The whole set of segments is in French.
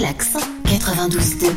Relax 92.2.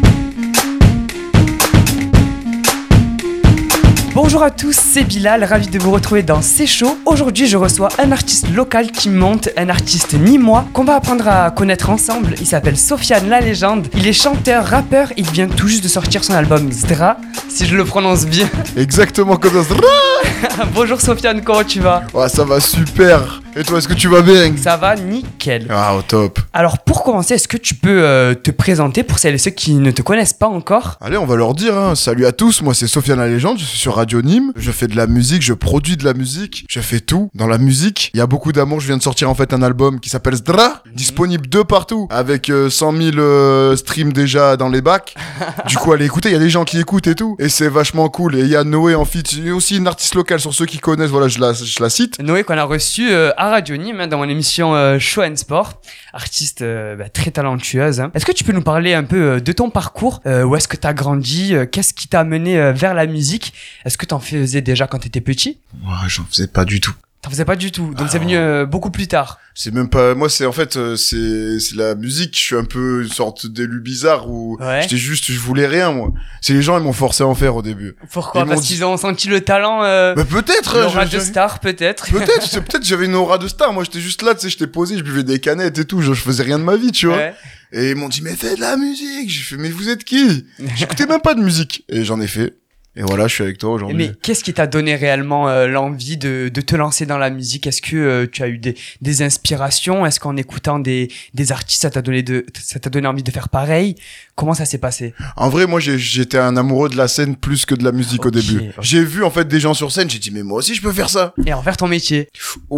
Bonjour à tous, c'est Bilal, ravi de vous retrouver dans C'est Chaud. Aujourd'hui, je reçois un artiste local qui monte, un artiste nîmois qu'on va apprendre à connaître ensemble. Il s'appelle Sofiane La Légende. Il est chanteur, rappeur, il vient tout juste de sortir son album Zdra, si je le prononce bien. Exactement comme ça. Bonjour Sofiane, comment tu vas ? Ouais, ça va super. Et toi, est-ce que tu vas bien ? Ça va nickel. Ah, au top. Alors pour commencer, est-ce que tu peux te présenter pour celles et ceux qui ne te connaissent pas encore ? Allez, on va leur dire, hein. Salut à tous, moi c'est Sofiane La Légende, je suis sur Radio Nîmes. Je fais de la musique, je produis de la musique, je fais tout dans la musique. Il y a beaucoup d'amour, je viens de sortir en fait un album qui s'appelle Zdra, disponible de partout, avec 100 000 streams déjà dans les bacs. Du coup, allez écouter, il y a des gens qui écoutent et tout. Et c'est vachement cool. Et il y a Noé en feat, il y a aussi une artiste locale, sur ceux qui connaissent, voilà, je la cite. Noé qu'on a reçu à Radio Nîmes dans mon émission Show and Sport, artiste très talentueuse. Est-ce que tu peux nous parler un peu de ton parcours, où est-ce que tu as grandi, qu'est-ce qui t'a amené vers la musique ? Est-ce que t'en faisais déjà quand t'étais petit ? Ouais, j'en faisais pas du tout. T'en faisais pas du tout, donc c'est venu beaucoup plus tard. C'est même pas, moi c'est en fait, c'est la musique, je suis un peu une sorte d'élu bizarre où je voulais rien moi. C'est les gens, ils m'ont forcé à en faire au début. Pourquoi ? Parce qu'ils ont senti le talent, mais peut-être l'aura de star peut-être. Peut-être j'avais une aura de star, moi j'étais juste là, tu sais, j'étais posé, je buvais des canettes et tout, je faisais rien de ma vie, tu vois. Ouais. Et ils m'ont dit, mais fais de la musique. J'ai fait, mais vous êtes qui ? J'écoutais même pas de musique. Et j'en ai fait. Et voilà, je suis avec toi aujourd'hui. Mais qu'est-ce qui t'a donné réellement l'envie de te lancer dans la musique ? Est-ce que tu as eu des inspirations ? Est-ce qu'en écoutant des artistes, ça t'a donné envie de faire pareil ? Comment ça s'est passé ? En vrai, moi, j'étais un amoureux de la scène plus que de la musique au début. Okay. J'ai vu en fait des gens sur scène, j'ai dit, mais moi aussi, je peux faire ça. Et en faire ton métier ?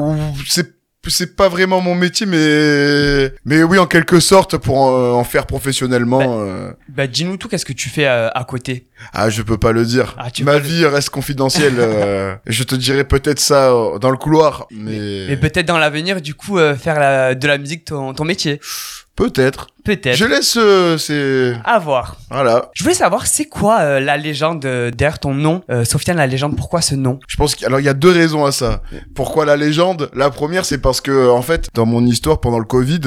C'est pas vraiment mon métier, mais oui, en quelque sorte, pour en faire professionnellement. Dis-nous tout, qu'est-ce que tu fais à côté ? Ah, je peux pas le dire. Ma vie reste confidentielle. Je te dirai peut-être ça dans le couloir, mais peut-être dans l'avenir, du coup, faire de la musique ton métier. Peut-être. Je laisse, c'est... À voir. Voilà. Je voulais savoir, c'est quoi la légende derrière ton nom, Sofiane La Légende, pourquoi ce nom ? Je pense qu'il y a deux raisons à ça. Pourquoi la légende ? La première, c'est parce que, en fait, dans mon histoire, pendant le Covid,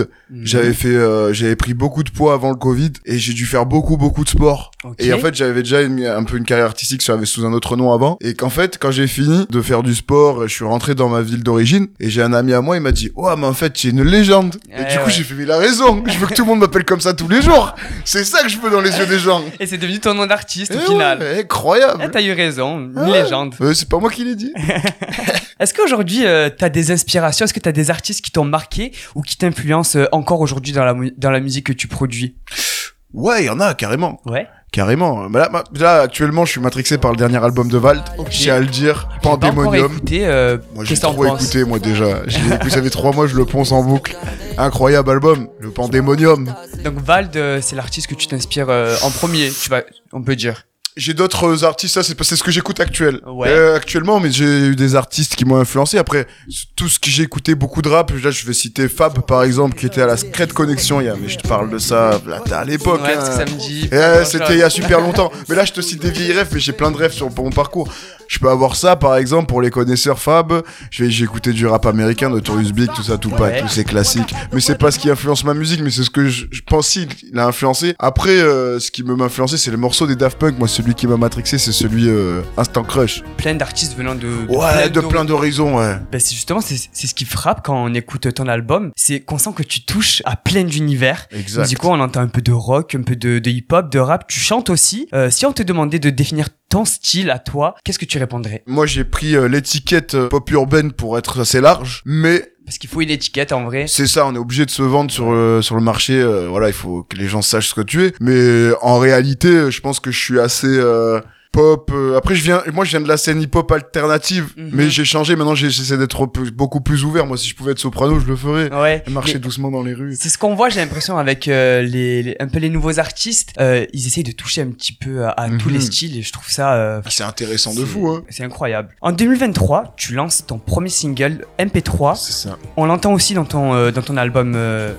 j'avais pris beaucoup de poids avant le Covid, et j'ai dû faire beaucoup de sport. Okay. Et en fait, j'avais déjà un peu une carrière artistique, j'avais sous un autre nom avant, et qu'en fait, quand j'ai fini de faire du sport, je suis rentré dans ma ville d'origine, et j'ai un ami à moi, il m'a dit, oh, mais en fait, tu es une légende. Et du coup, j'ai fait, mais il a raison. Je veux que tout le monde m'appelle comme ça tous les jours. C'est ça que je veux dans les yeux des gens. Et c'est devenu ton nom d'artiste au final. Ouais, incroyable. T'as eu raison, une légende. C'est pas moi qui l'ai dit. Est-ce qu'aujourd'hui, t'as des inspirations ? Est-ce que t'as des artistes qui t'ont marqué ou qui t'influencent encore aujourd'hui dans la musique que tu produis ? Ouais, il y en a, carrément. Ouais. Carrément. Là, actuellement, je suis matrixé par le dernier album de Vald. Okay. J'ai à le dire. Pandemonium. Moi, j'ai trop écouté, moi, déjà. Ça fait 3 mois, je le ponce en boucle. Incroyable album. Le Pandemonium. Donc, Vald, c'est l'artiste que tu t'inspires en premier, on peut dire. J'ai d'autres artistes, ça c'est ce que j'écoute actuellement, mais j'ai eu des artistes qui m'ont influencé. Après, tout ce que j'ai écouté, beaucoup de rap, là je vais citer Fab par exemple, qui était à la Secret Connection, mais je te parle de ça là, à l'époque. Ouais, hein. Samedi. C'était il y a super longtemps. Mais là je te cite des vieilles rêves, mais j'ai plein de rêves pour mon parcours. Je peux avoir ça par exemple pour les connaisseurs Fab. J'ai écouté du rap américain, Notorious Big, tout ça, Tupac, tous ces classiques. Mais c'est pas ce qui influence ma musique, mais c'est ce que je pense il a influencé. Après, ce qui m'a influencé, c'est le morceau des Daft Punk. Moi, celui qui m'a matrixé, c'est celui Instant Crush. Plein d'artistes venant de plein d'horizons, ouais. C'est justement c'est ce qui frappe quand on écoute ton album, c'est qu'on sent que tu touches à plein d'univers. Exact. Du coup, on entend un peu de rock, un peu de hip-hop, de rap. Tu chantes aussi. Si on te demandait de définir ton style à toi, qu'est-ce que tu répondrais ? Moi, j'ai pris l'étiquette pop urbaine pour être assez large, mais parce qu'il faut une étiquette en vrai. C'est ça, on est obligé de se vendre sur le marché. Voilà, il faut que les gens sachent ce que tu es. Mais en réalité, je pense que je suis assez pop. Après, je viens de la scène hip-hop alternative, mais j'ai changé. Maintenant, j'essaie d'être beaucoup plus ouvert. Moi, si je pouvais être soprano, je le ferais. Ouais. Marcher doucement dans les rues. C'est ce qu'on voit, j'ai l'impression, avec un peu les nouveaux artistes. Ils essayent de toucher un petit peu à tous les styles, et je trouve ça. C'est intéressant de fou, hein. C'est incroyable. En 2023, tu lances ton premier single MP3. C'est ça. On l'entend aussi dans ton album.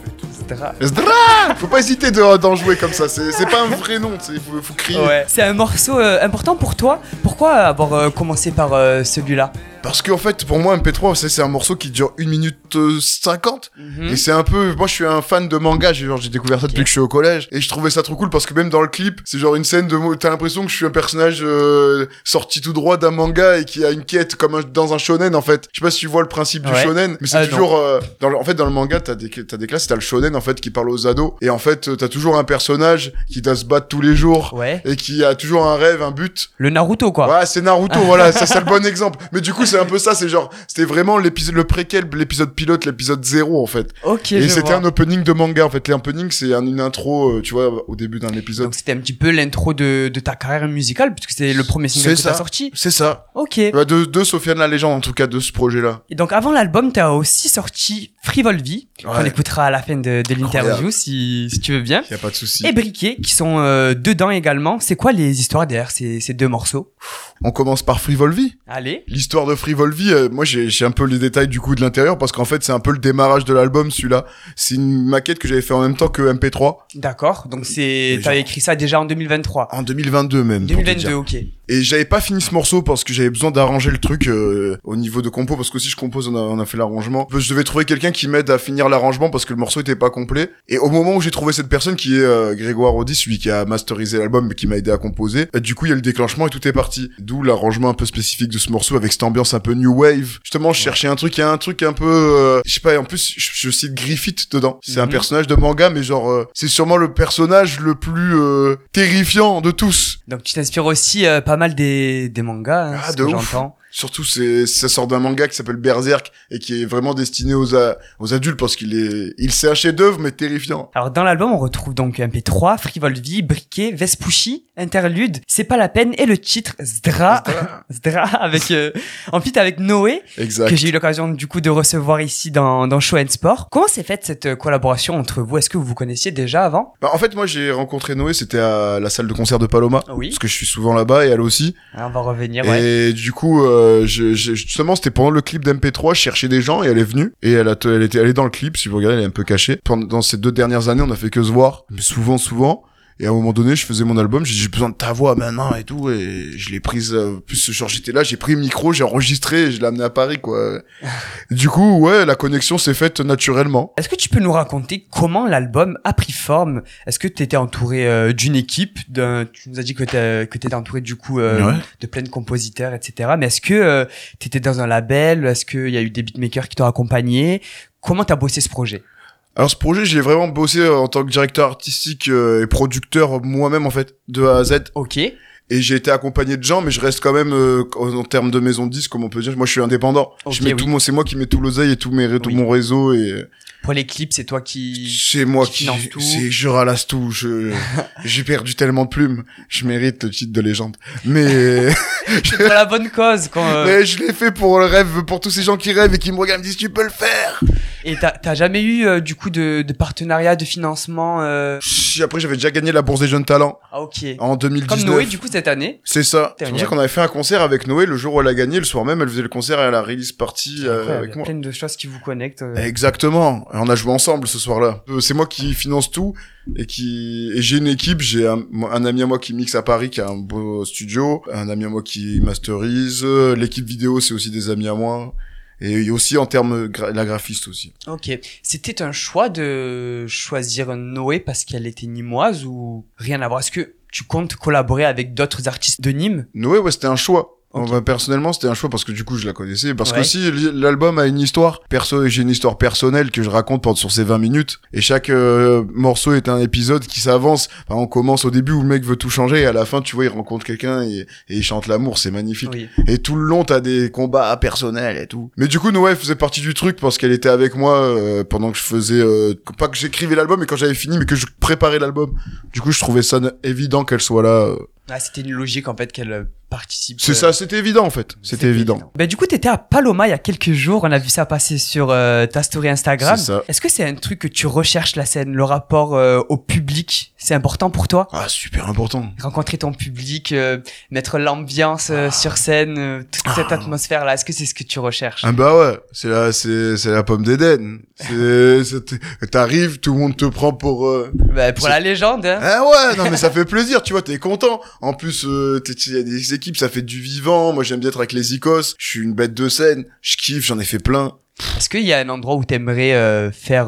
Zdra. Faut pas hésiter d'en jouer comme ça. C'est pas un vrai nom. Faut crier. Ouais. C'est un morceau important pour toi. Pourquoi avoir commencé par celui-là ? Parce qu'en fait, pour moi, MP3, c'est un morceau qui dure 1 minute 50. Et c'est un peu, moi, je suis un fan de manga. J'ai découvert ça depuis que je suis au collège. Et je trouvais ça trop cool parce que même dans le clip, c'est genre une scène t'as l'impression que je suis un personnage sorti tout droit d'un manga et qui a une quête comme dans un shonen, en fait. Je sais pas si tu vois le principe du shonen, mais c'est toujours, en fait, dans le manga, t'as des classes, t'as le shonen, en fait, qui parle aux ados. Et en fait, t'as toujours un personnage qui doit se battre tous les jours. Et qui a toujours un rêve, un but. Le Naruto, quoi. Ouais, c'est Naruto, voilà, ça c'est le bon exemple. Mais du coup, c'est un peu ça, c'était vraiment le préquel, l'épisode pilote, l'épisode 0, en fait. Ok, et c'était un opening de manga, en fait. L'opening, c'est une intro, tu vois, au début d'un épisode. Donc c'était un petit peu l'intro de ta carrière musicale, puisque c'est le premier single que t'as sorti. C'est ça. Ok. Bah, de Sofiane la légende, en tout cas, de ce projet-là. Et donc avant l'album, t'as aussi sorti Frivolvi, qu'on écoutera à la fin de l'interview, si tu veux bien. Y a pas de souci. Et Briquet, qui sont dedans également. C'est quoi les histoires derrière ces 2 morceaux? On commence par Frivolvi. Allez. L'histoire de Frivolvi, moi j'ai un peu les détails du coup de l'intérieur parce qu'en fait c'est un peu le démarrage de l'album, celui-là. C'est une maquette que j'avais fait en même temps que MP3. D'accord. Donc t'avais écrit ça déjà en 202023. En 2022 même. 2022, ok. Et j'avais pas fini ce morceau parce que j'avais besoin d'arranger le truc au niveau de compo, parce que si je compose, on a fait l'arrangement. Je devais trouver quelqu'un qui m'aide à finir l'arrangement parce que le morceau était pas complet. Et au moment où j'ai trouvé cette personne qui est Grégoire Audi, celui qui a masterisé l'album mais qui m'a aidé à composer, du coup il y a le déclenchement et tout est parti. D'où l'arrangement un peu spécifique de ce morceau avec cette ambiance un peu new wave. Justement, je cherchais un truc un peu je sais pas, et en plus je cite Griffith dedans. C'est un personnage de manga, mais genre c'est sûrement le personnage le plus terrifiant de tous. Donc tu t'inspires aussi pas mal des mangas, ce que j'entends. Surtout, ça sort d'un manga qui s'appelle Berserk et qui est vraiment destiné aux adultes parce c'est un chef-d'œuvre mais terrifiant. Alors dans l'album, on retrouve donc MP3, Frivolvi, Briquet, Vespucci, Interlude, C'est pas la peine et le titre Zdra avec en feat avec Noé, exact, que j'ai eu l'occasion du coup de recevoir ici dans Show and Sport. Comment s'est faite cette collaboration entre vous? Est-ce que vous vous connaissiez déjà avant? En fait, moi j'ai rencontré Noé, c'était à la salle de concert de Paloma, parce que je suis souvent là-bas et elle aussi. On va revenir. Et du coup, justement, c'était pendant le clip d'MP3, je cherchais des gens et elle est venue et elle est dans le clip. Si vous regardez, elle est un peu cachée. Pendant ces 2 dernières années, on a fait que se voir, mais souvent. Et à un moment donné, je faisais mon album, j'ai besoin de ta voix maintenant et tout, et je l'ai prise, plus genre j'étais là, j'ai pris le micro, j'ai enregistré, et je l'ai amené à Paris, quoi. Du coup, ouais, la connexion s'est faite naturellement. Est-ce que tu peux nous raconter comment l'album a pris forme? Est-ce que tu étais entouré d'une équipe, tu nous as dit que t'étais entouré du coup de plein de compositeurs, etc. Mais est-ce que t'étais dans un label? Est-ce qu'il y a eu des beatmakers qui t'ont accompagné? Comment t'as bossé ce projet? Alors ce projet, je l'ai vraiment bossé en tant que directeur artistique et producteur moi-même en fait, de A à Z. Ok. Et j'ai été accompagné de gens, mais je reste quand même en termes de maison de disques, comme on peut dire. Moi, je suis indépendant. Okay, c'est moi qui mets tout l'oseille et tout mon réseau et. Pour les clips, c'est toi qui. C'est moi qui finance tout. Je ralasse tout. J'ai perdu tellement de plumes. Je mérite le titre de légende. Mais. C'est pour la bonne cause, quand. Mais je l'ai fait pour le rêve, pour tous ces gens qui rêvent et qui me regardent et me disent tu peux le faire. Et t'as jamais eu du coup de partenariat, de financement Après, j'avais déjà gagné la bourse des jeunes talents. Ah ok. En 2019. Comme Noé du coup cette année. C'est ça. C'est pour ça qu'on avait fait un concert avec Noé le jour où elle a gagné. Le soir même, elle faisait le concert et la release party avec moi. Plein de choses qui vous connectent. Exactement. Et on a joué ensemble ce soir-là. C'est moi qui finance tout et j'ai une équipe. J'ai un ami à moi qui mixe à Paris, qui a un beau studio. Un ami à moi qui masterise. L'équipe vidéo, c'est aussi des amis à moi. Et aussi en termes la graphiste aussi. Ok. C'était un choix de choisir Noé parce qu'elle était nîmoise ou rien à voir? Est-ce que tu comptes collaborer avec d'autres artistes de Nîmes? Noé, ouais, c'était un choix. Okay. Personnellement, c'était un choix parce que du coup, je la connaissais. Parce que aussi, l'album a une histoire perso, et j'ai une histoire personnelle que je raconte sur ces 20 minutes. Et chaque morceau est un épisode qui s'avance. Enfin, on commence au début où le mec veut tout changer et à la fin, tu vois, il rencontre quelqu'un et il chante l'amour. C'est magnifique. Oui. Et tout le long, t'as des combats personnels et tout. Mais du coup, Noé faisait partie du truc parce qu'elle était avec moi pendant que je faisais, pas que j'écrivais l'album, mais quand j'avais fini, mais que je préparais l'album. Du coup, je trouvais ça évident qu'elle soit là. Ah, c'était une logique en fait qu'elle participe. C'est ça, c'était évident en fait. C'était évident. Bah du coup, t'étais à Paloma il y a quelques jours. On a vu ça passer sur ta story Instagram. C'est ça. Est-ce que c'est un truc que tu recherches la scène, le rapport au public? C'est important pour toi? Ah, super important. Rencontrer ton public, mettre l'ambiance sur scène, toute cette atmosphère là. Est-ce que c'est ce que tu recherches? Ah bah ouais, c'est la pomme d'Éden. T'arrives, tout le monde te prend pour la légende. Hein. Ah ouais, non mais ça fait plaisir, tu vois, t'es content. En plus, il y a des équipes, ça fait du vivant. Moi, j'aime bien être avec les icos. Je suis une bête de scène. Je kiffe, j'en ai fait plein. Est-ce qu'il y a un endroit où t'aimerais faire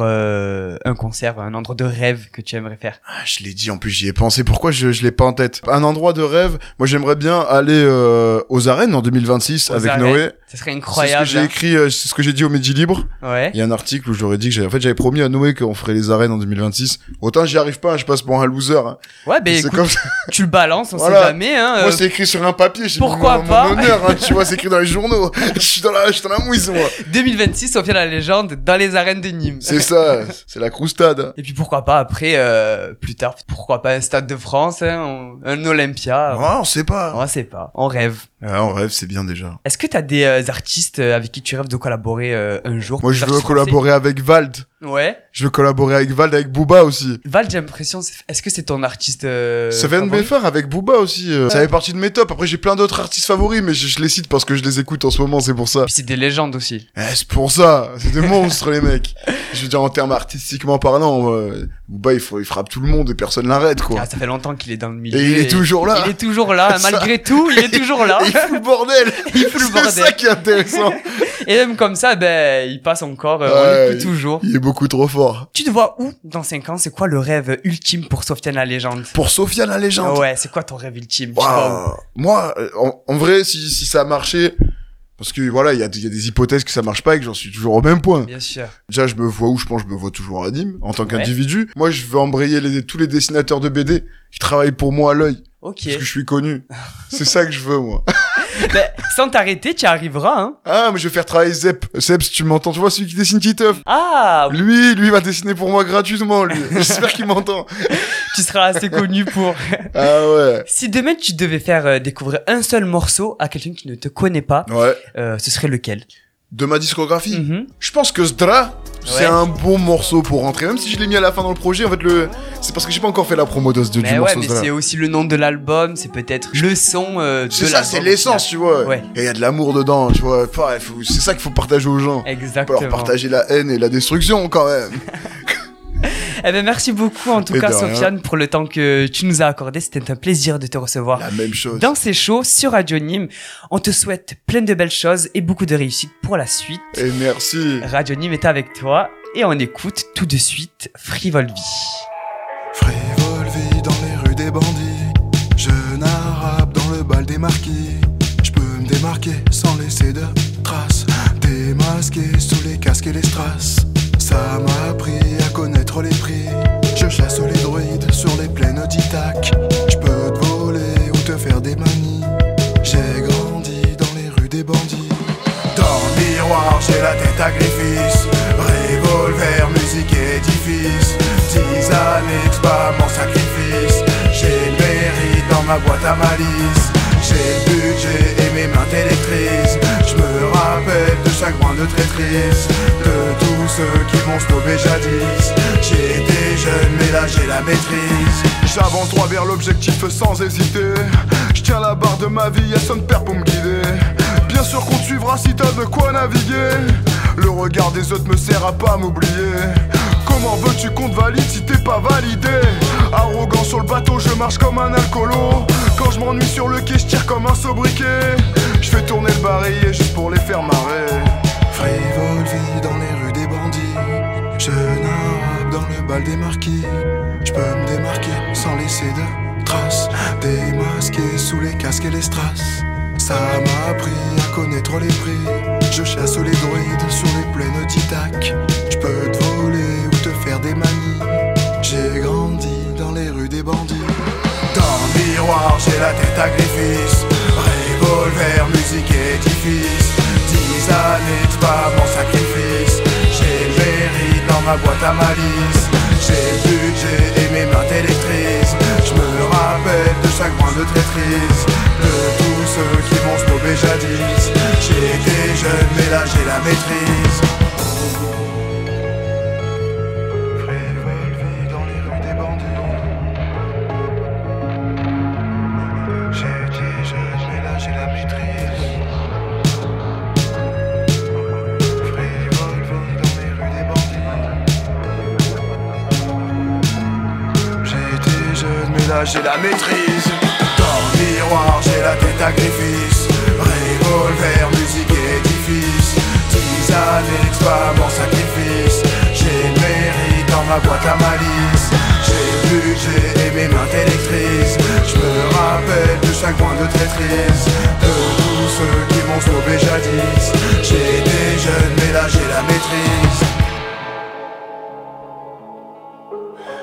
un concert, un endroit de rêve que tu aimerais faire? Ah, je l'ai dit, en plus, j'y ai pensé. Pourquoi je l'ai pas en tête? Un endroit de rêve. Moi, j'aimerais bien aller aux arènes en 2026 Aux avec arènes. Noé. Ça serait incroyable. C'est ce que j'ai écrit, c'est ce que j'ai dit au Midi Libre. Ouais. Il y a un article où j'aurais dit que j'avais promis à Noé qu'on ferait les arènes en 2026. Autant j'y arrive pas, je passe pour un loser. Hein. Ouais, ben C'est écoute, comme ça. tu le balances, on Voilà. sait jamais. Hein, Moi, c'est écrit sur un papier. J'ai pourquoi mis pas mon honneur, hein, tu vois, c'est écrit dans les journaux. Je suis dans la mouise, moi. 2026, Sofiane la légende dans les arènes de Nîmes. C'est ça, c'est la croustade. Et puis pourquoi pas après, plus tard, pourquoi pas un Stade de France, hein, un Olympia. Ouais, on sait pas. On sait pas, on rêve. Ouais, on rêve, c'est bien déjà. Est-ce que t'as des artistes avec qui tu rêves de collaborer un jour? Moi, Des je veux artistes collaborer avec Vald. français? Ouais. Je veux collaborer avec Vald, avec Booba aussi. Val, j'ai l'impression, est-ce que c'est ton artiste Ça vient de mes phares avec Booba aussi. Ça fait partie de mes tops. Après, j'ai plein d'autres artistes favoris, mais je les cite parce que je les écoute en ce moment, c'est pour ça. Puis c'est des légendes aussi. C'est pour ça. C'est des monstres, les mecs. Je veux dire, en termes artistiquement parlant, Booba, il frappe tout le monde et personne l'arrête, quoi. Ah, ça fait longtemps qu'il est dans le milieu. Et il est toujours là. Il est toujours là, Ça- malgré tout, il est toujours là. Et il fout le bordel. Il fout le bordel. C'est ça qui est intéressant. Et même comme ça, ben, il passe encore, on Ouais, l'écoute toujours. Il est beaucoup trop fort. Tu te vois où dans 5 ans? C'est quoi le rêve ultime pour Sofiane la légende? Pour Sofiane la légende. Ouais, c'est quoi ton rêve ultime? Tu vois où? Waouh. Moi, en vrai, si ça a marché, parce que voilà, il y a des hypothèses que ça marche pas et que j'en suis toujours au même point. Bien sûr. Déjà, je me vois où je pense, je me vois toujours à Nîmes, en tant Ouais. qu'individu. Moi, je veux embrayer tous les dessinateurs de BD qui travaillent pour moi à l'œil. Ok. Parce que je suis connu. C'est ça que je veux, moi. Ben, sans t'arrêter, tu y arriveras, hein. Ah, mais je vais faire travailler Zep. Zep, si tu m'entends, tu vois, celui qui dessine Titeuf. Ah, Lui va dessiner pour moi gratuitement, lui. J'espère qu'il m'entend. tu seras assez connu pour. Ah ouais. Si demain tu devais faire découvrir un seul morceau à quelqu'un qui ne te connaît pas, Ouais. ce serait lequel? De ma discographie. Mhm. Je pense que Zdra, c'est Ouais. un bon morceau pour rentrer. Même si je l'ai mis à la fin dans le projet, en fait, c'est parce que j'ai pas encore fait la promo du Mais ouais, morceau mais Zdra. c'est aussi le nom de l'album, c'est peut-être le son de C'est ça, l'album, c'est au l'essence, tu vois. Ouais. Et il y a de l'amour dedans, tu vois. C'est ça qu'il faut partager aux gens. final. Pas Exactement. leur partager la haine et la destruction, quand même. Eh ben merci beaucoup en tout Et cas de rien. Sofiane pour le temps que tu nous as accordé, c'était un plaisir de te recevoir. La même chose. Dans ces shows sur Radio Nîmes, on te souhaite plein de belles choses et beaucoup de réussite pour la suite. Et merci. Radio Nîmes est avec toi et on écoute tout de suite Frivole Vie. Frivole vie dans les rues des bandits, jeune arabe dans le bal des marquis. Je peux me démarquer sans laisser de traces, démasqué sous les casques et les strass. Ça m'a appris à connaître les prix. Je chasse les druides sur les plaines d'Ithac. Je peux te voler ou te faire des manies. J'ai grandi dans les rues des bandits. Dans le miroir, j'ai la tête à Griffiths. Revolver, musique et édifice. 10 années de spam en sacrifice. J'ai le mérite dans ma boîte à malice. J'ai le budget et mes mains t'électrisent. Je me rappelle de chaque brin de traîtrise, de tous ceux qui m'ont snobé jadis. J'ai été jeune mais là j'ai la maîtrise. J'avance droit vers l'objectif sans hésiter. Je tiens la barre de ma vie, y'a son père pour me guider. Bien sûr qu'on te suivra si t'as de quoi naviguer. Le regard des autres me sert à pas m'oublier. Comment veux-tu qu'on te valide si t'es pas validé? Arrogant sur le bateau, je marche comme un alcoolo. Quand je m'ennuie sur le quai, je tire comme un sobriquet. Je fais tourner le barillet juste pour les faire marrer. Frivole vie dans les rues des bandits, jeune arabe dans le bal des marquis. Je peux me démarquer sans laisser de traces, démasqué sous les casques et les strass. Ça m'a appris à connaître les prix. Je chasse les druides sur les plaines d'Ithac. Je peux te voler ou te faire des manies. J'ai grandi dans les rues des bandits. Dans le miroir, j'ai la tête à Griffiths. Revolver, musique et édifice. 10 années de spam en sacrifice. J'ai le mérite dans ma boîte à malice. J'ai le budget et mes mains t'électrisent. Je me rappelle de chaque brin de traîtrise, de tous ceux qui m'ont snobé jadis. J'ai été jeune mais là j'ai la maîtrise. Frivole vie dans les rues des bandits. J'ai été jeune mais là j'ai la maîtrise. Frivole vie dans les rues des bandits. J'ai été jeune mais là j'ai la maîtrise. Dans Miroir, j'ai la tête à Griffiths. Revolver, musique et édifice. Tisane, expa, mon sacrifice. J'ai le mérite dans ma boîte à malice. J'ai vu que j'ai aimé maintes électrices. Je me rappelle de chaque point de traîtrise. De tous ceux qui m'ont sauvé jadis. J'étais jeune mais là j'ai la maîtrise.